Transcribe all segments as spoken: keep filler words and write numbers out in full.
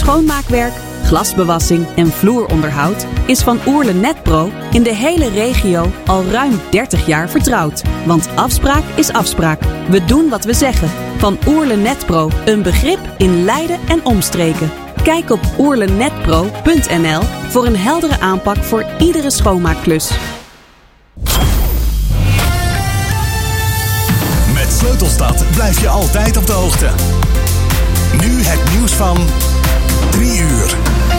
schoonmaakwerk, glasbewassing en vloeronderhoud is Van Oerle Netpro in de hele regio al ruim dertig jaar vertrouwd. Want afspraak is afspraak. We doen wat we zeggen. Van Oerle Netpro, een begrip in Leiden en omstreken. Kijk op oerlenetpro punt n l voor een heldere aanpak voor iedere schoonmaakklus. Met Sleutelstad blijf je altijd op de hoogte. Nu het nieuws van drie uur.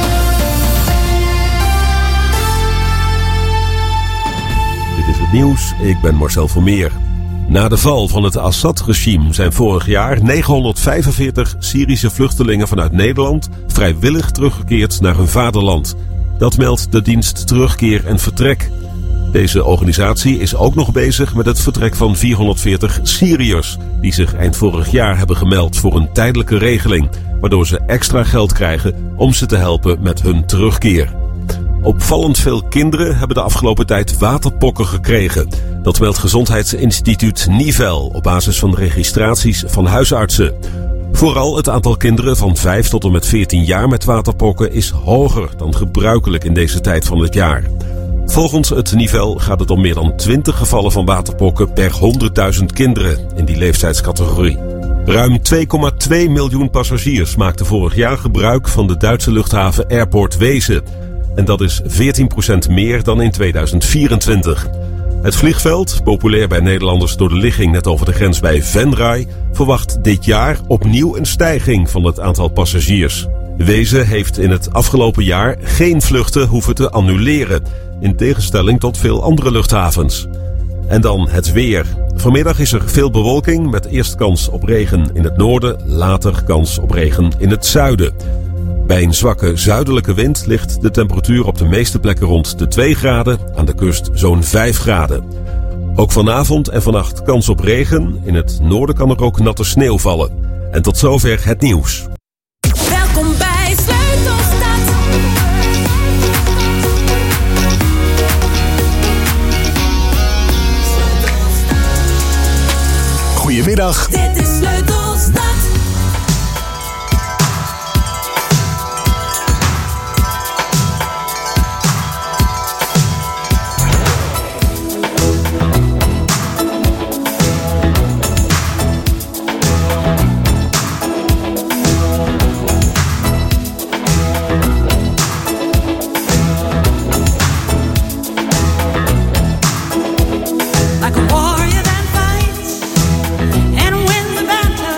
Dit is het nieuws, ik ben Marcel Vermeer. Na de val van het Assad-regime zijn vorig jaar negenhonderdvijfenveertig Syrische vluchtelingen vanuit Nederland vrijwillig teruggekeerd naar hun vaderland. Dat meldt de dienst Terugkeer en Vertrek. Deze organisatie is ook nog bezig met het vertrek van vierhonderdveertig Syriërs die zich eind vorig jaar hebben gemeld voor een tijdelijke regeling, waardoor ze extra geld krijgen om ze te helpen met hun terugkeer. Opvallend veel kinderen hebben de afgelopen tijd waterpokken gekregen. Dat meldt Gezondheidsinstituut Nivel op basis van registraties van huisartsen. Vooral het aantal kinderen van vijf tot en met veertien jaar met waterpokken is hoger dan gebruikelijk in deze tijd van het jaar. Volgens het Nivel gaat het om meer dan twintig gevallen van waterpokken per honderdduizend kinderen in die leeftijdscategorie. Ruim twee komma twee miljoen passagiers maakten vorig jaar gebruik van de Duitse luchthaven Airport Wezen. En dat is veertien procent meer dan in tweeduizend vierentwintig. Het vliegveld, populair bij Nederlanders door de ligging net over de grens bij Venray, verwacht dit jaar opnieuw een stijging van het aantal passagiers. Wezen heeft in het afgelopen jaar geen vluchten hoeven te annuleren, in tegenstelling tot veel andere luchthavens. En dan het weer. Vanmiddag is er veel bewolking met eerst kans op regen in het noorden, later kans op regen in het zuiden. Bij een zwakke zuidelijke wind ligt de temperatuur op de meeste plekken rond de twee graden, aan de kust zo'n vijf graden. Ook vanavond en vannacht kans op regen, in het noorden kan er ook natte sneeuw vallen. En tot zover het nieuws. Welkom bij Sleutelstad. Goedemiddag. Dit is Sleutelstad. Like a warrior that fights and wins the battle.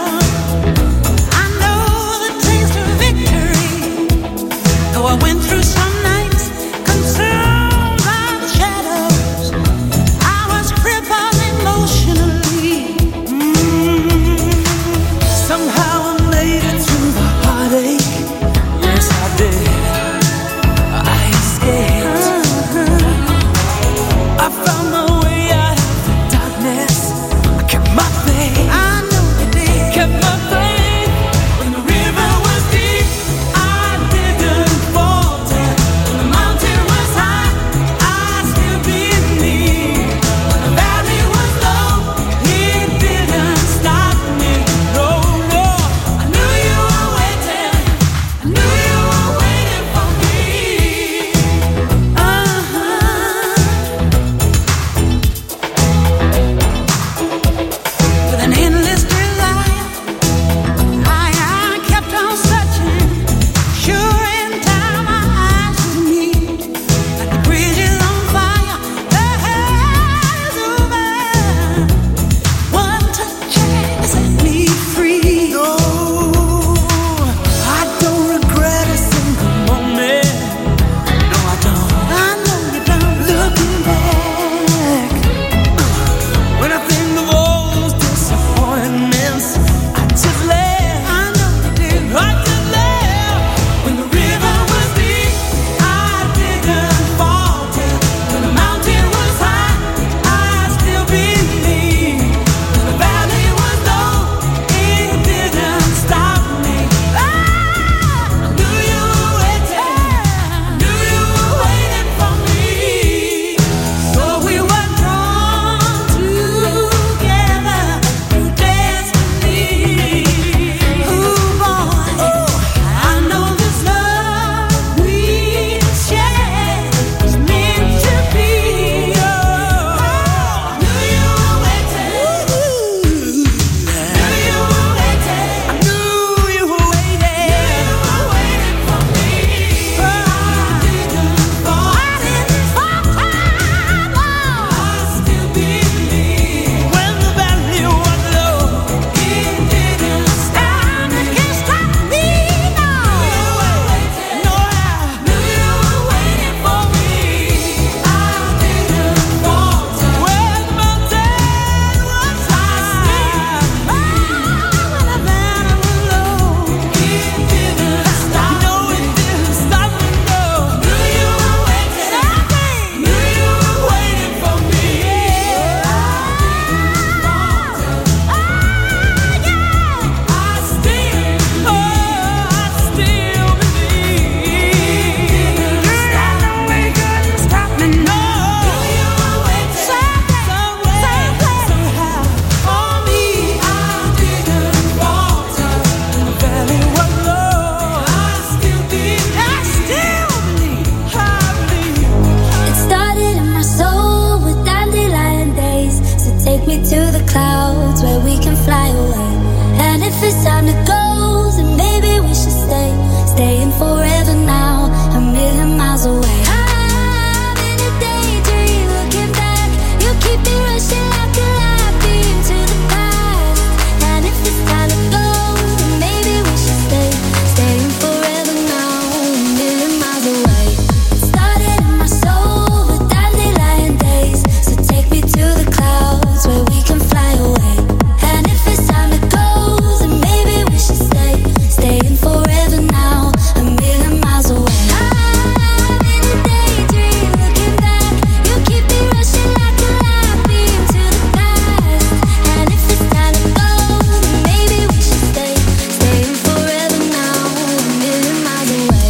clouds where we can fly away. And if it's time to go, then maybe we should stay, staying forever now, a million miles away. I'm in a daydream, looking back. You keep me rushing like a light beam to the past. And if it's time to go, then maybe we should stay, staying forever now, a million miles away. It started in my soul with dandelion days, so take me to the clouds where we can fly away. And if it's time to go, then maybe we should stay, staying forever now, a million miles away. I'm in a daydream, looking back. You keep me rushing like a light beam to the past. And if it's time to go, then maybe we should stay, staying forever now, a million miles away.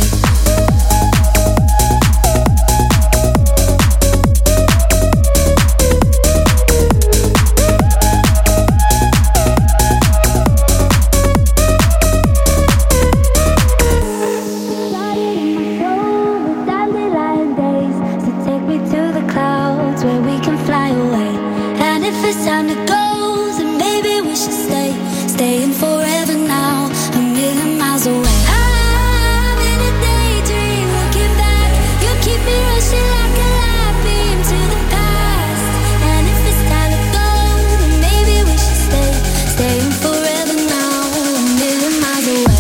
Dandelion days, so take me to the clouds where we can fly away. And if it's time to go, then maybe we should stay, staying forever now, a million miles away. I'm in a daydream, looking back. You keep me rushing like a light beam to the past. And if it's time to go, then maybe we should stay, staying forever now, a million miles away.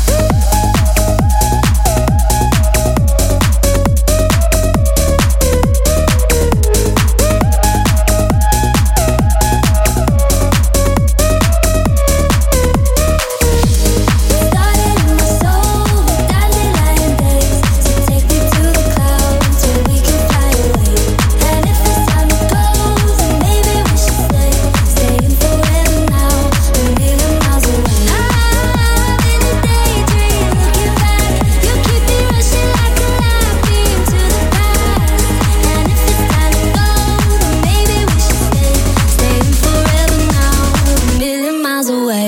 Started in my soul with dandelion days, so take me to the clouds where we can fly away. And if it's time to go, then maybe we should stay, staying forever now, a million miles away. I'm in a daydream, looking back. You keep me rushing like a light beam to the past. And if it's time to go, then maybe we should stay, staying forever now, a million miles away.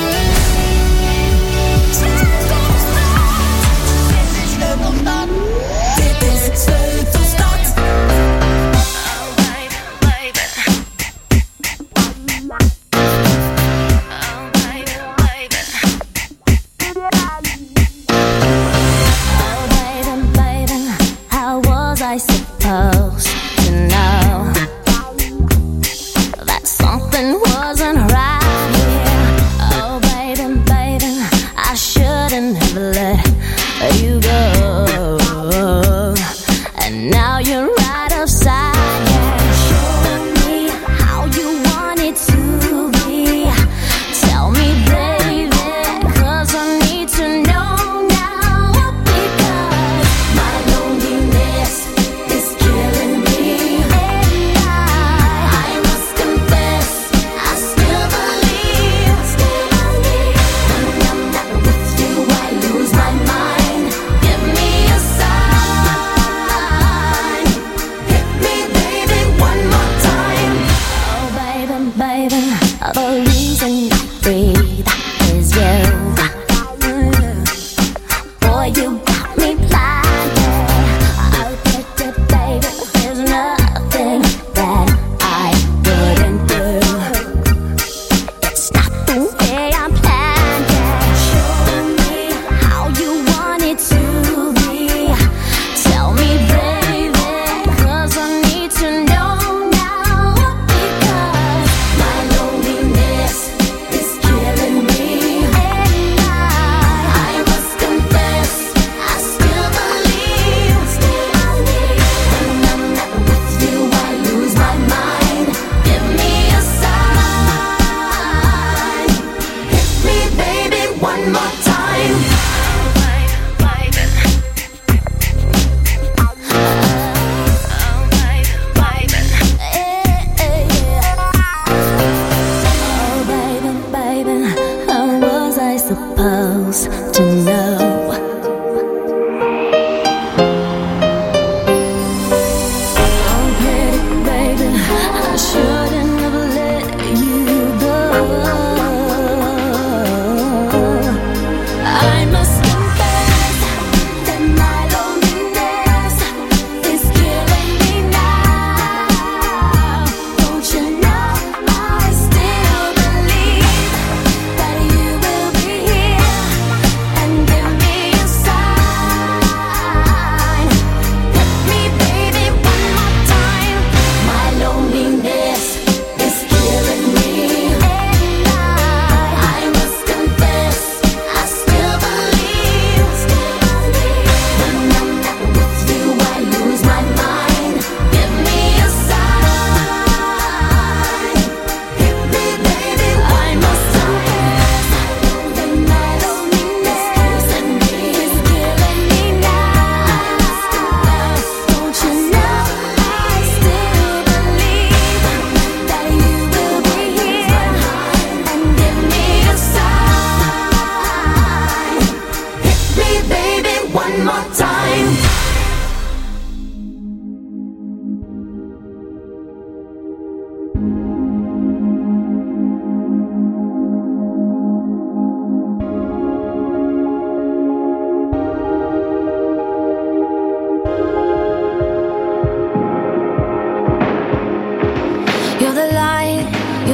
Dit is het Sleutelstad. Oh, baby, baby, how was I supposed to know that something wasn't right here? Oh, baby, baby, I shouldn't have let you go. And now you're right upside down. Show me how you want it to be. Tell me, baby, 'cause I need to know now. Because my loneliness is killing me. And I, I must confess, I still believe, still believe. When I'm not with you, I lose my mind. Give me a sign. Hit me, baby, one more time. Oh, baby, baby, the reason I breathe is you. Boy, you got me blinded. Oh, baby, baby, there's nothing that I wouldn't do. It's not the way I planned it. Show me how you want it to be. Tell me, baby, 'cause I need to know now. Because my loneliness is killing me. And I, I must confess, I still believe, still believe. When I'm not with you, I lose my mind. Give me a sign. Hit me, baby, one more time. Oh, baby, baby, how was I supposed to know? Oh, pretty baby, I shouldn't have let you go. I must confess that my loneliness is killing me now. Don't you know I still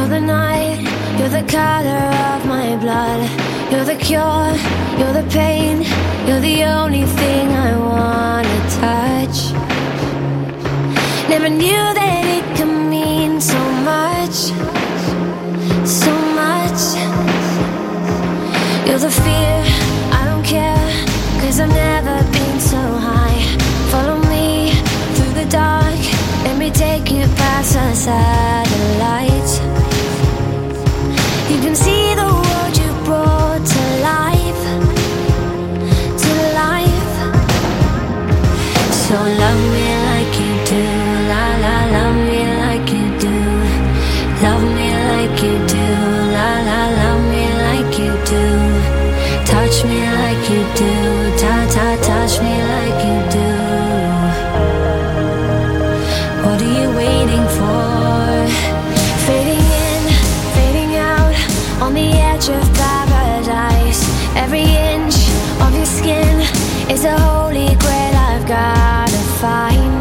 You're the night, you're the color of my blood. You're the cure, you're the pain. You're the only thing I wanna touch. Never knew that it could mean so much, so much. You're the fear, I don't care, 'cause I've never been so high. Follow me through the dark, let me take you past the satellites. You can see the world you brought to life, to life. So love me like you do, la la, love me like you do. Love me like you do, la la, love me like you do. Touch me like you do, ta ta, touch me like you do. What are you waiting for? Fading in, fading out, on the edge of paradise. Every inch of your skin is a holy grail I've gotta find.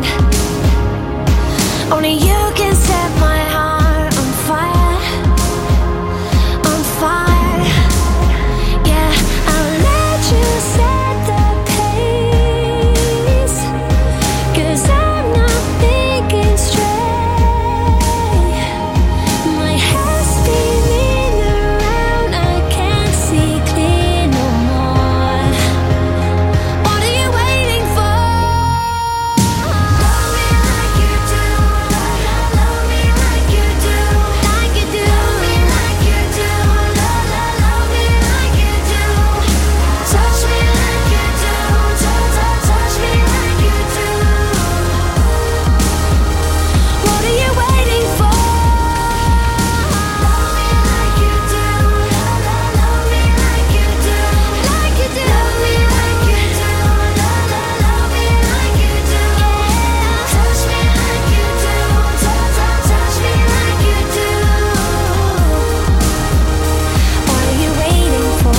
Only you can set my heart on fire, on fire. Yeah, I'll let you set the pace, 'cause I'm not thinking straight. My head's spinning around, I can't see clear no more. What are you waiting for? Love me like you do, love, love, love me like you do, like you do. Love me like you do, love, love, love me like you do. Touch me like you do, touch, touch, touch me like you do. What are you waiting for? Love me like you do, love, love, love me like you do, like you do. Love me like you do, love, love, love me like you do. Touch me like you do, touch, touch, touch me like you do. What are you waiting for?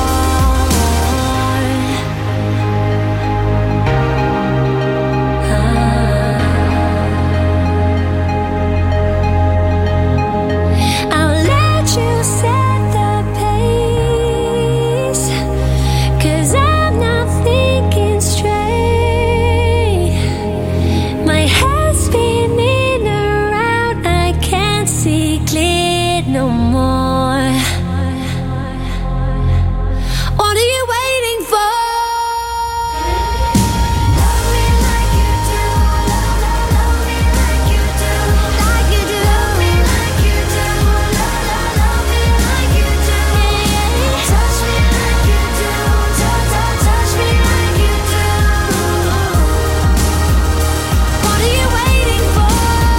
I'll let you set the pace, 'cause I'm not thinking straight. My head's spinning around, I can't see clear no more. What are you waiting for? Love me like you do, love, love, love me like you do, like you do. Love me like you do, love, love, love me like you do. Touch me like you do, touch, touch, touch me like you do. What are you waiting for?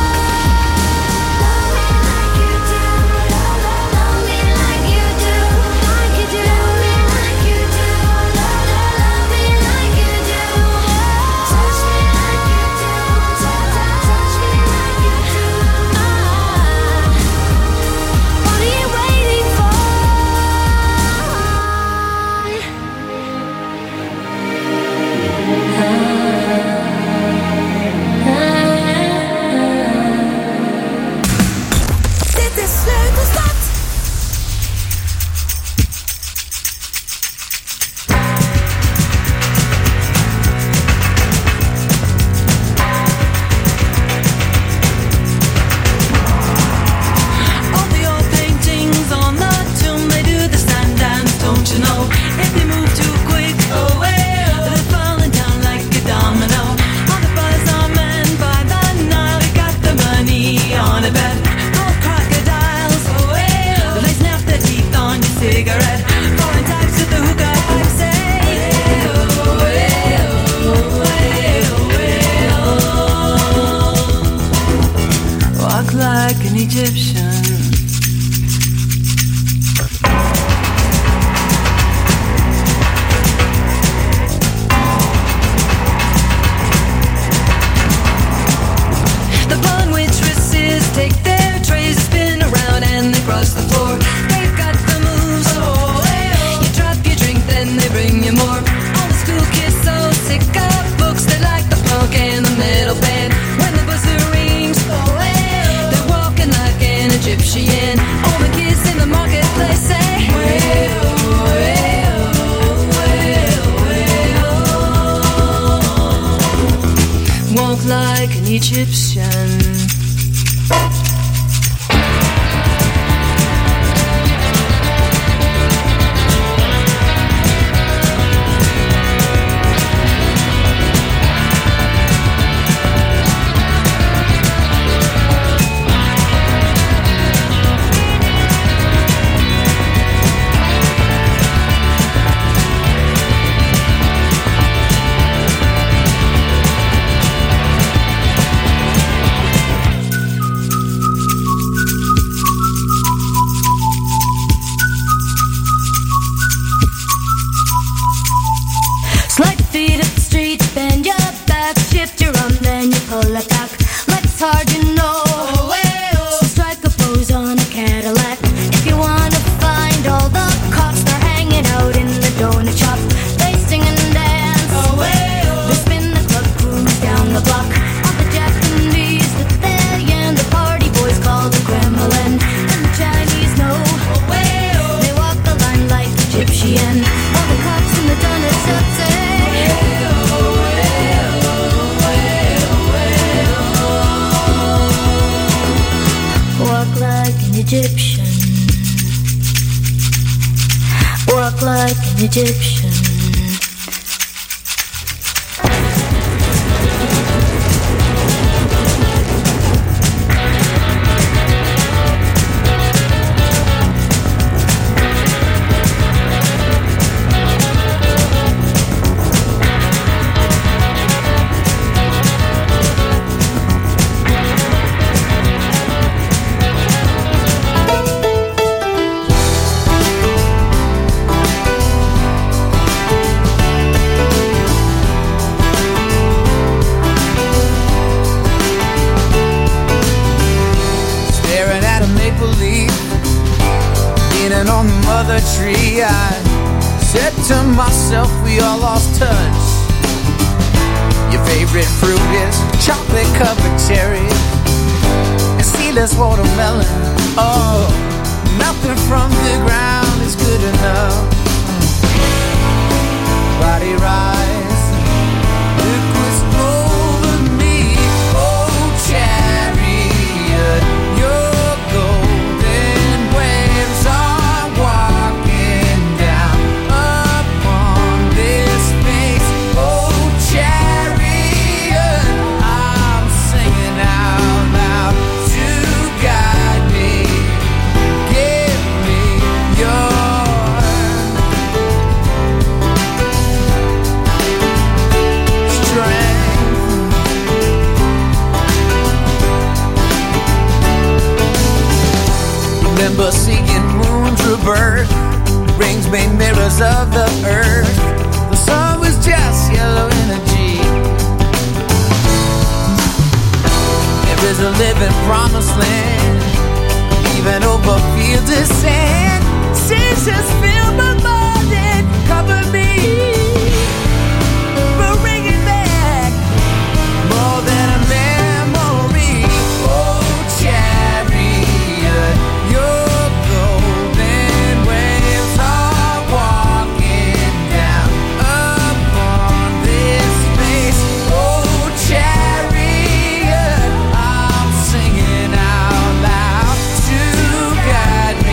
Love me like you do, love, love, love me like you do, like you do. Love me like you do, love, love, love me like you do. Touch me like you do, touch, touch, touch me like you do. What are you waiting for? Dit is Sleutelstad. All the old paintings on the tomb, they do the stand dance, don't you know? If they move too quick, oh well, they're falling down like a domino. All the buzz on men by the Nile, they got the money on a bet. Gold crocodiles, oh well, they snap their teeth on your cigarette. Foreign types with the hookah pipe say, oh well, oh well, oh well. Walk like an Egyptian. The blonde waitresses take their trays, spin around and they cross the floor. They've got the moves, oh well. You drop your drink, then they bring you more. All the school kids so sick of books, they like the punk and the metal band. When the buzzer rings, oh well, they're walking like an Egyptian. And all the kids in the marketplace say, way oh, way oh, way oh, way oh. Walk like an Egyptian. Egyptian. Tree, I said to myself, we all lost touch. Your favorite fruit is chocolate covered cherries and seedless watermelon. Oh, nothing from the ground is good enough. Body rise, look what's over me. Oh, chariot, your golden waves are walking down upon this space. Oh, chariot, I'm singing out loud to guide me. Give me your remember seeing moons rebirth, rings made mirrors of the earth. The sun was just yellow energy. There is a living promised land, even over fields of sand. Seasons fill my mind and cover me. We're bringing back more than a memory. Oh, chariot, your golden waves are walking down upon this space. Oh, chariot, I'm singing out loud to guide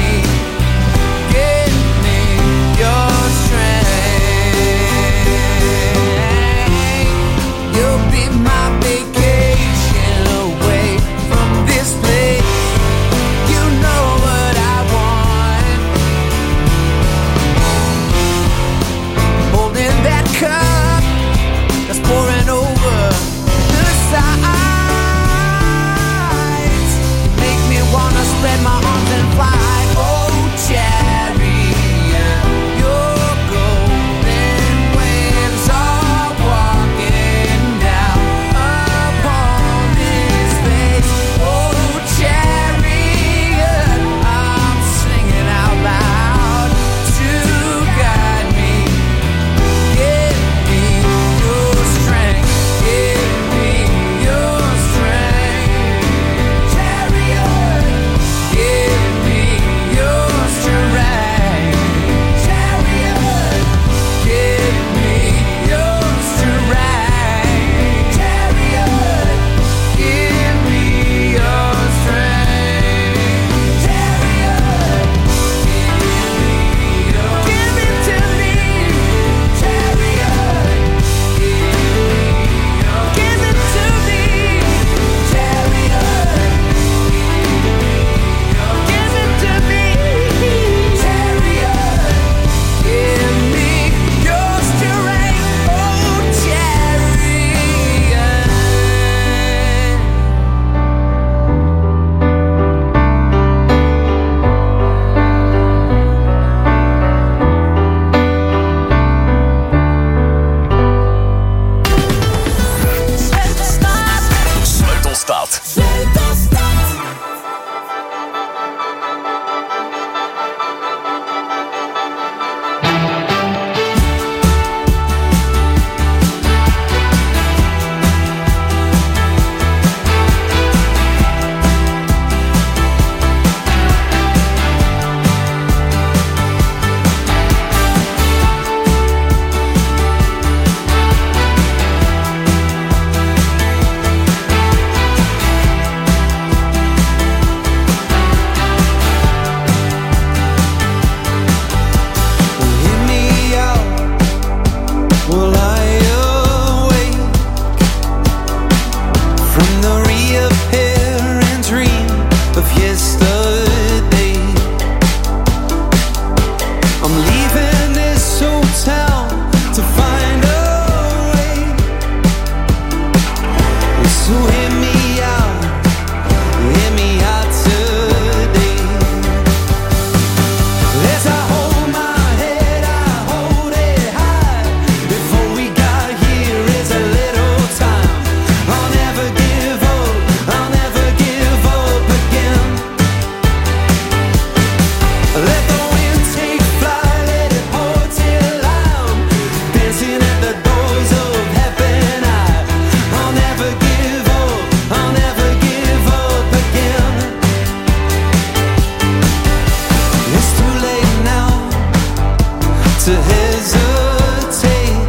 to hesitate.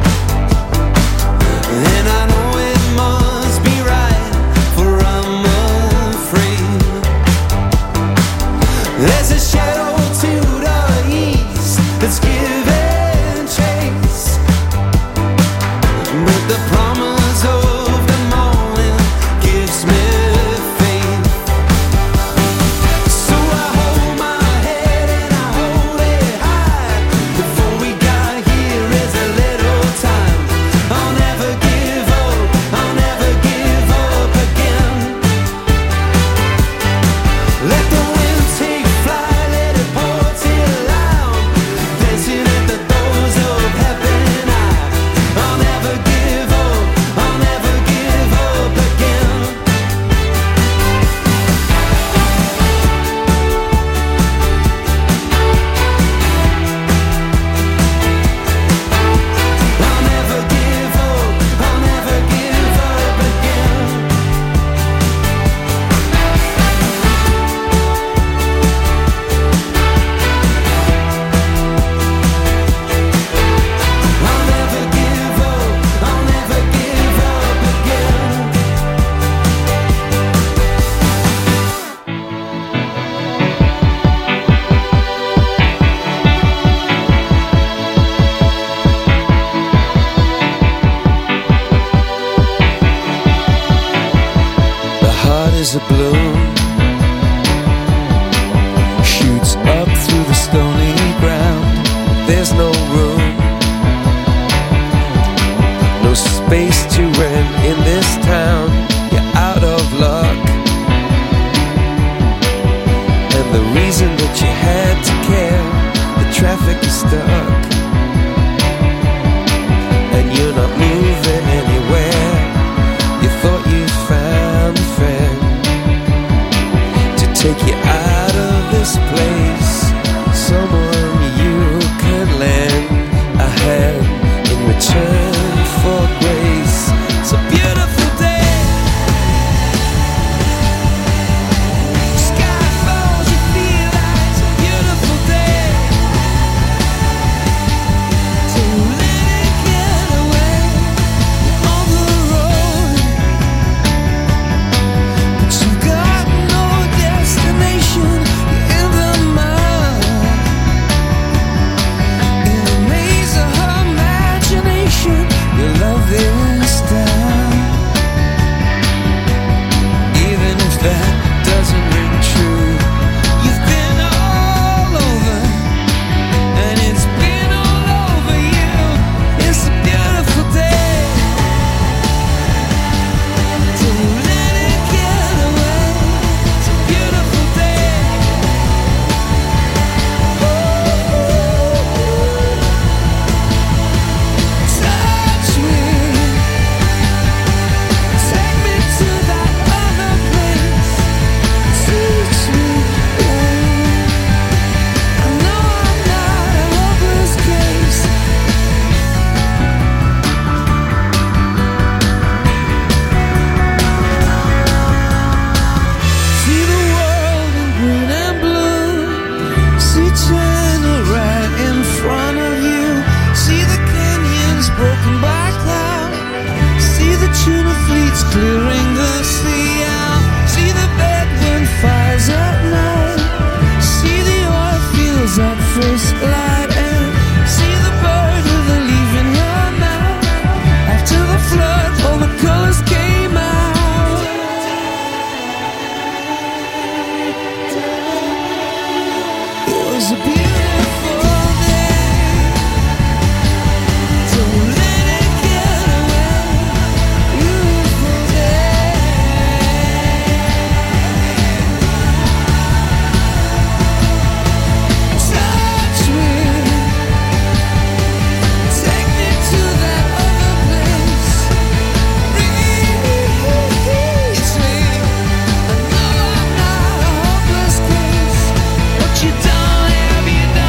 And I know it must be right, for I'm afraid. There's a shadow to the east that's giving chase, but the promise of the morning gives me faith. So I hold my head and I hold it high. Before we got here is a little time. I'll never give up, I'll never give up again. Let the wind take flight, let it pour till loud, dancing at the doors of heaven. I, I'll never give up, I'll never give up again. I'll never give up, I'll never give up again. I'll never give up, I'll never give up again. The heart is a balloon, shoots up through the stony ground. There's no room, no space to rent in this town. You're out of luck, and the reason that you had to care, the traffic is stuck, and you're not moving anywhere. You thought you found a friend to take you out of this place, someone you can lend a hand in return for grace. It's a beautiful day. Sky falls, you feel like it's a beautiful day. So let it get away on the road, but you've got no destination. You're in the mud, in a maze of her imagination. Your love is down, even if that doesn't ring true. You've been all over, and it's been all over you. It's a beautiful day. Don't let it get away. It's a beautiful day. Touch me, take me to that other place. Teach me, I know I'm not a hopeless case. See the world in green and blue. See China right in front of you. See the canyons broken by cloud. See the tuna fleets clearing the sea out. See the bedroom fires at night. See the oil fields at first light. And see the bird with a leaf in her mouth. After the flood, all the colors came out. It was a beautiful day. Don't let it get away. Beautiful day. Touch me, take me to that other place. Reach me, I know I'm not a hopeless case. What you done, have you done?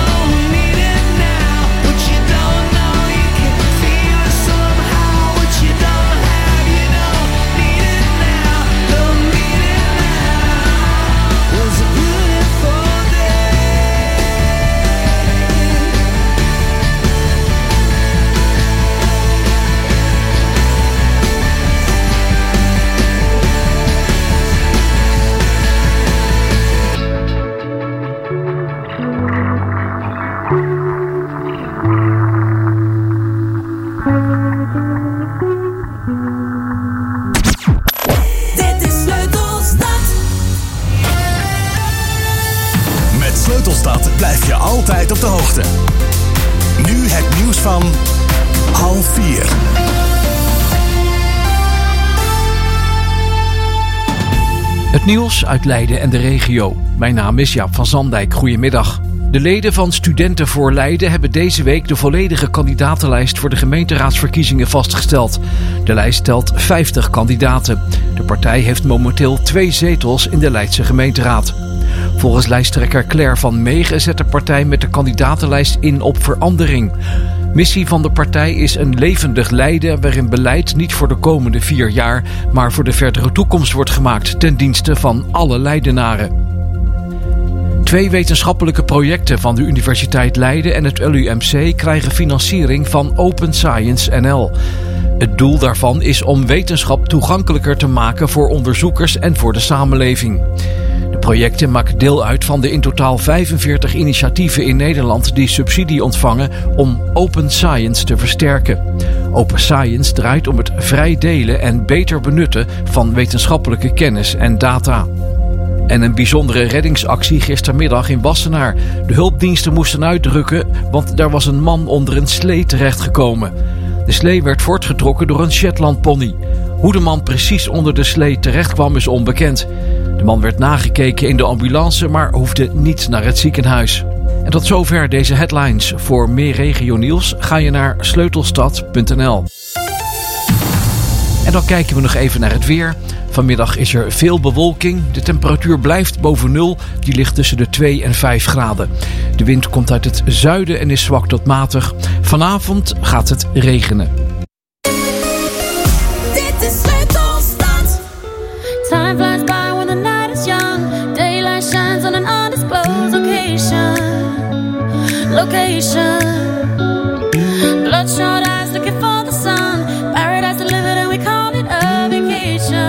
Sleutelstad blijf je altijd op de hoogte. Nu het nieuws van half vier. Het nieuws uit Leiden en de regio. Mijn naam is Jaap van Zandijk. Goedemiddag. De leden van Studenten voor Leiden hebben deze week de volledige kandidatenlijst voor de gemeenteraadsverkiezingen vastgesteld. De lijst telt vijftig kandidaten. De partij heeft momenteel twee zetels in de Leidse gemeenteraad. Volgens lijsttrekker Claire van Meegen zet de partij met de kandidatenlijst in op verandering. Missie van de partij is een levendig Leiden waarin beleid niet voor de komende vier jaar, maar voor de verdere toekomst wordt gemaakt ten dienste van alle Leidenaren. Twee wetenschappelijke projecten van de Universiteit Leiden en het L U M C krijgen financiering van Open Science N L. Het doel daarvan is om wetenschap toegankelijker te maken voor onderzoekers en voor de samenleving. De projecten maken deel uit van de in totaal vijfenveertig initiatieven in Nederland die subsidie ontvangen om Open Science te versterken. Open Science draait om het vrij delen en beter benutten van wetenschappelijke kennis en data. En een bijzondere reddingsactie gistermiddag in Wassenaar. De hulpdiensten moesten uitrukken, want daar was een man onder een slee terechtgekomen. De slee werd voortgetrokken door een Shetlandpony. Hoe de man precies onder de slee terecht kwam is onbekend. De man werd nagekeken in de ambulance, maar hoefde niet naar het ziekenhuis. En tot zover deze headlines. Voor meer regionieuws ga je naar sleutelstad punt n l. En dan kijken we nog even naar het weer. Vanmiddag is er veel bewolking. De temperatuur blijft boven nul. Die ligt tussen de twee en vijf graden. De wind komt uit het zuiden en is zwak tot matig. Vanavond gaat het regenen. Dit is Sleutelstad. Time flies by when the night is young. Daylight shines on an undisclosed location. Location. Bloodshot eyes looking for the sun. Paradise delivered and we call it a vacation.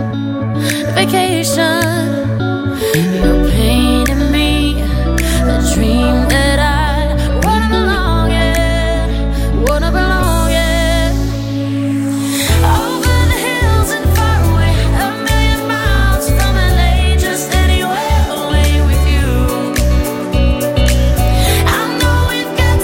Vacation. You're painting me a dream that I wanna belong in. Wanna belong in. Over the hills and far away, a million miles from L A, just anywhere away with you. I know we've got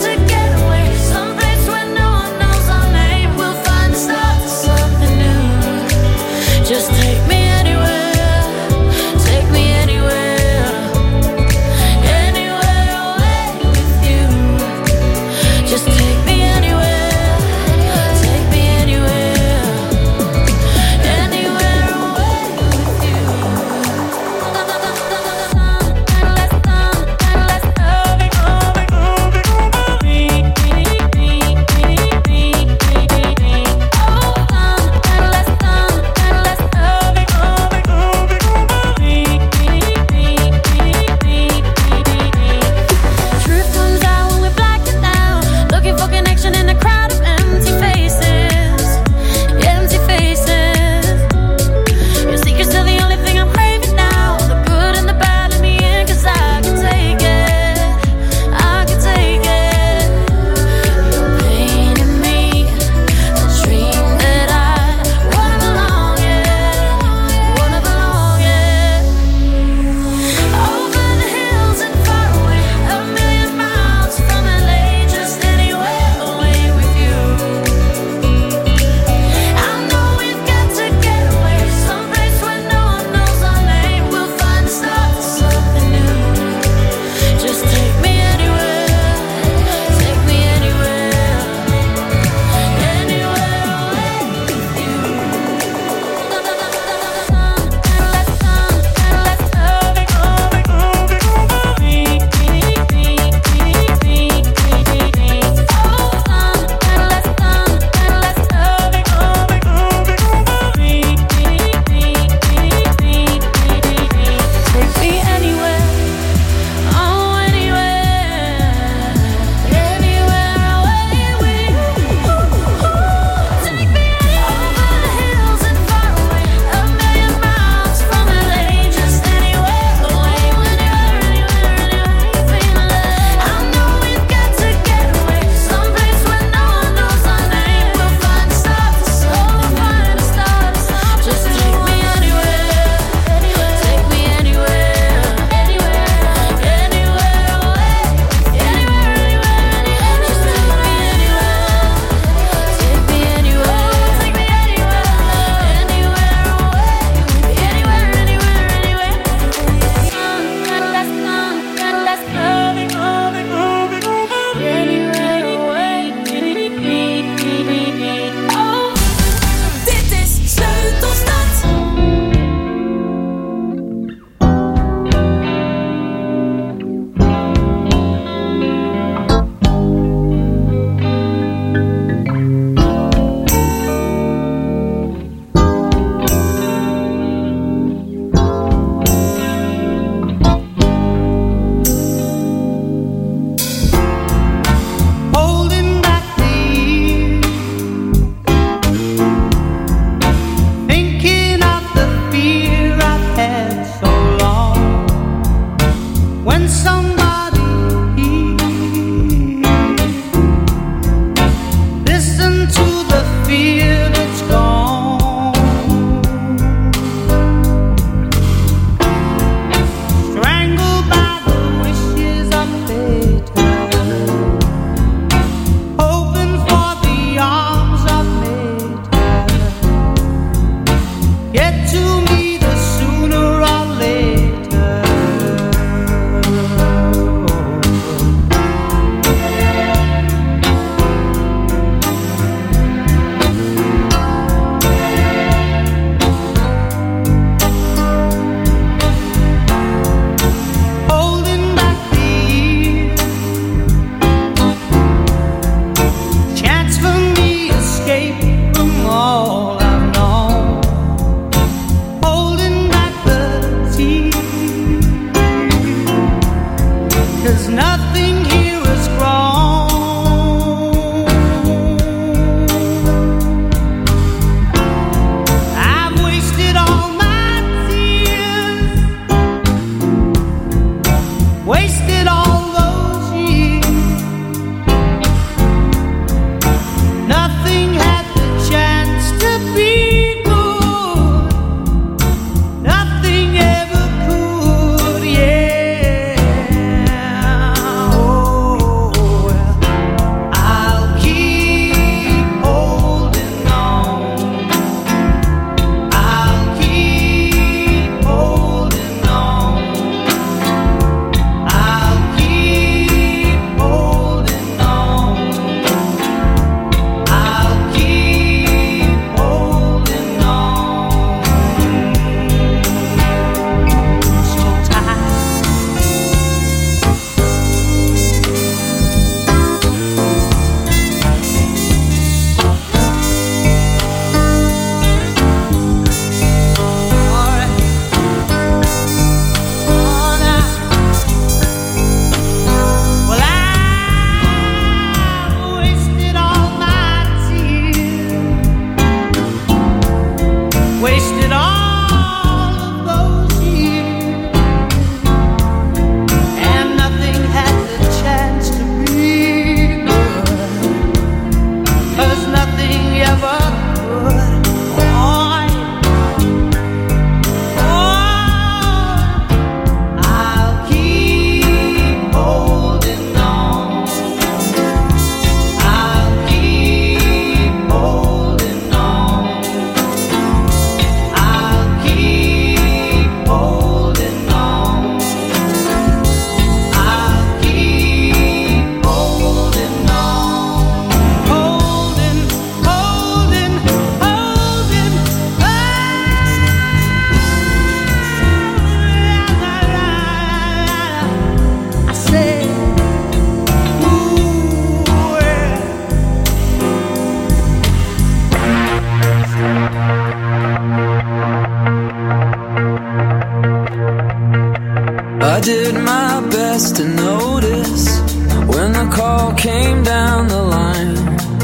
I did my best to notice when the call came down the line,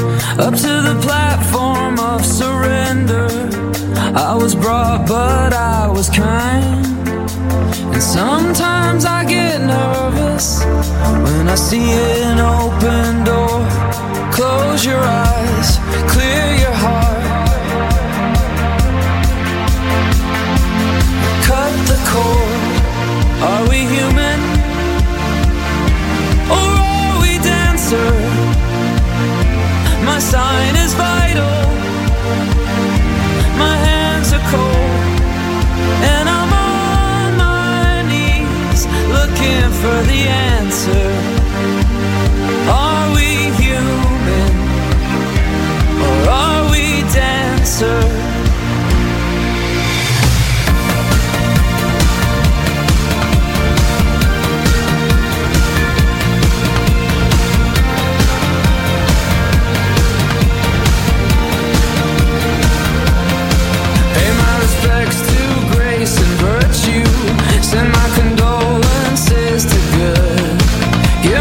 up to the platform of surrender. I was brought, but I was kind. And sometimes I get nervous when I see an open door. Close your eyes, clear your heart, cut the cord. Are we human, or are we dancer? My sign is vital, my hands are cold, and I'm on my knees looking for the answer. Are we human, or are we dancer? Send my condolences to good.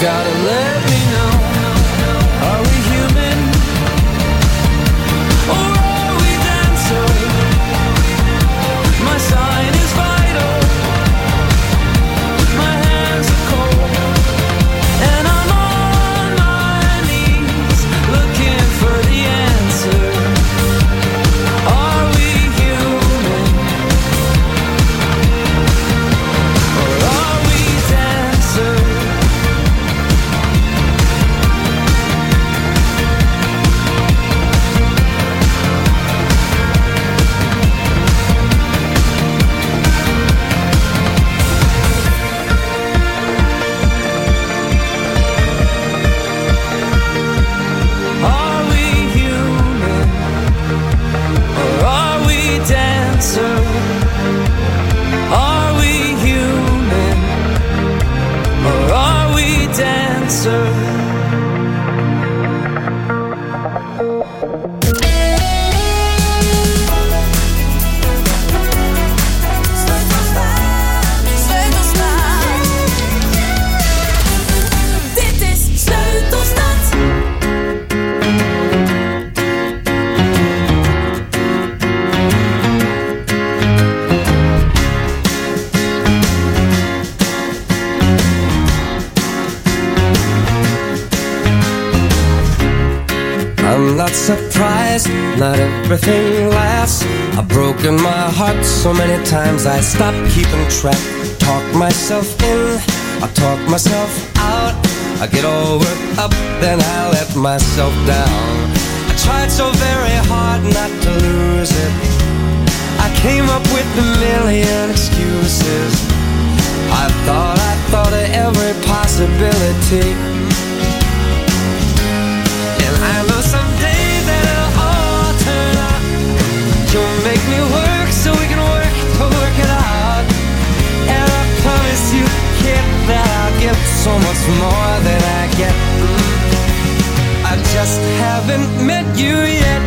gotta let me know. Are we human? Or are we dancer? My sign is vital. My hands are cold. And I'm on my knees looking for the answer. Are we human? Or are we dancer? Are we human? Or are we dancer? Are we human? Or are we dancer? Dit is Sleutelstad. I'm not surprised, not everything lasts. I've broken my heart so many times I stopped keeping track. Talk myself in, I talk myself out. I get all worked up, then I let myself down. I tried so very hard not to lose it. I came up with a million excuses. I thought, I thought of every possibility. And I know someday that it'll all turn out. You'll make me work so we can work to work it out. And I promise you, kid, that I'll give so much more than I get. I just haven't met you yet.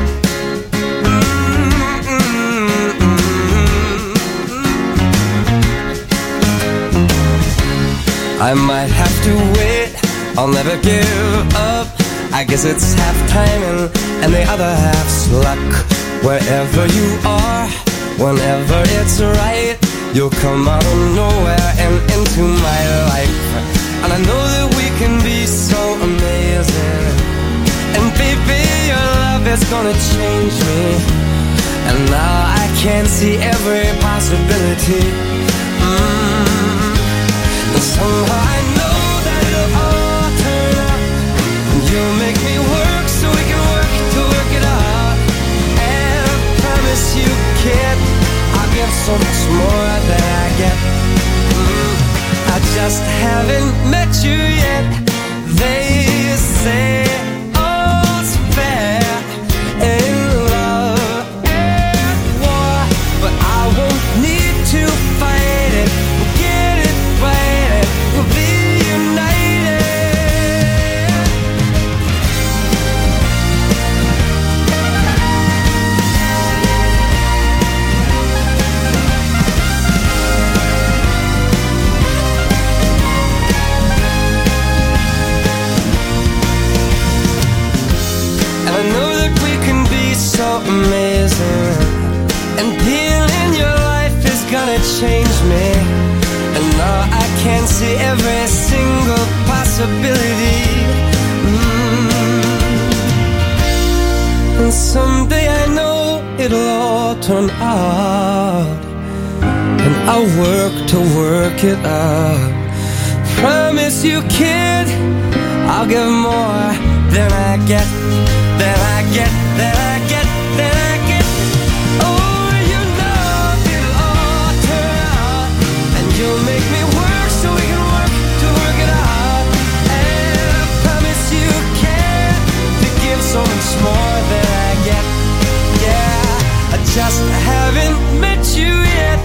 I might have to wait, I'll never give up. I guess it's half timing and the other half's luck. Wherever you are, whenever it's right, you'll come out of nowhere and into my life. And I know that we can be so amazing. And baby, your love is gonna change me. And now I can see every possibility. Mm. And somehow I know that it'll all turn out. You'll make me work so we can work to work it out. And I promise you, kid, I'll give so much more than I get. Mm, I just haven't met you yet. They say all's fair in love and war, but I won't need to fight it. We'll get it right, we'll be united. I know that we can be so amazing. And being in your life is gonna change me. And now I can see every single possibility. Mm. And someday I know it'll all turn out. And I'll work to work it out. Promise you, kid, I'll give more than I get. That I get, that I get, that I get. Oh, you know it'll all turn out. And you'll make me work so we can work to work it out. And I promise you can to give so much more than I get. Yeah, I just haven't met you yet.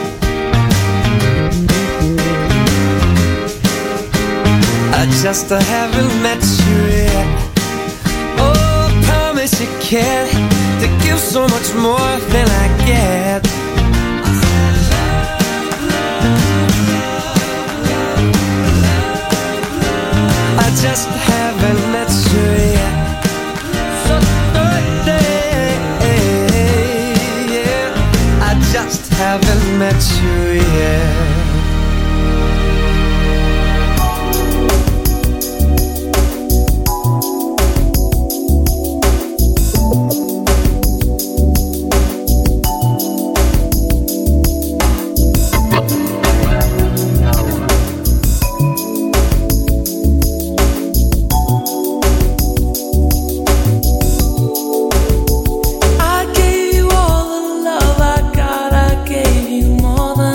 I just haven't met you yet. You can to give so much more than I get. I just haven't met you yet. Yeah, I just haven't met you yet. I gave you all the love I got. I gave you more than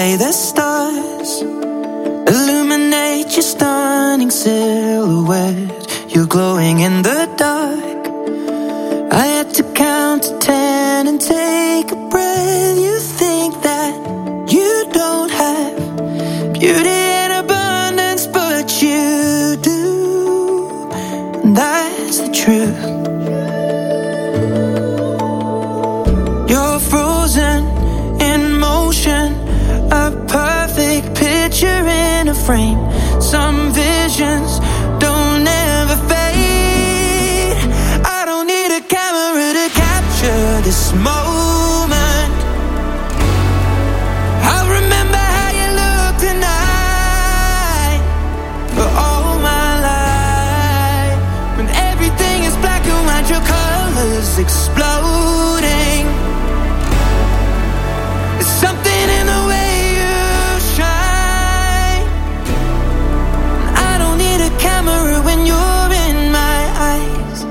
way the stars illuminate your stunning silhouette. You're glowing in the dark. I had to count to ten and take a breath. You think that you don't have beauty in abundance, but you do, and that's the truth. You're frozen in motion, a perfect picture in a frame. Some visions don't ever fade. I don't need a camera to capture this moment. I'll remember how you look tonight for all my life. When everything is black and white, your colors exploding. There's something in the way you shine. I don't need a camera when you're in my eyes.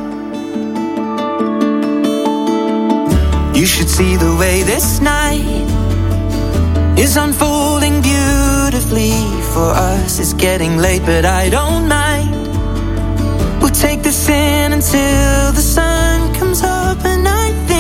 You should see the way this night is unfolding beautifully for us. It's getting late, but I don't mind. We'll take this in until the sun comes up, and I think